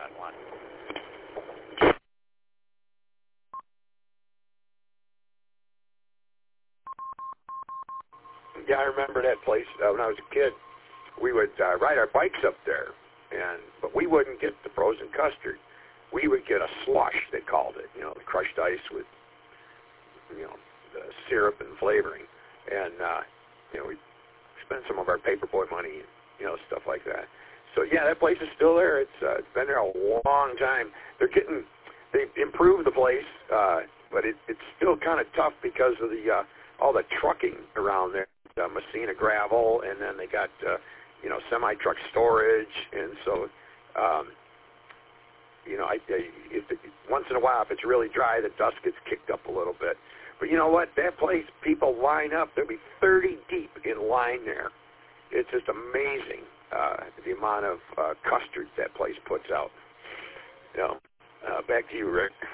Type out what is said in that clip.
on one. Yeah, I remember that place when I was a kid. We would ride our bikes up there, but we wouldn't get the frozen custard. We would get a slush, they called it, the crushed ice with, the syrup and flavoring. And, we'd spend some of our paperboy money, stuff like that. So, yeah, that place is still there. It's been there a long time. They've improved the place, but it's still kind of tough because of all the trucking around there. Messina gravel, and then they got, semi-truck storage, and so, once in a while, if it's really dry, the dust gets kicked up a little bit. But you know what? That place, people line up. There'll be 30 deep in line there. It's just amazing the amount of custard that place puts out. Back to you, Rick.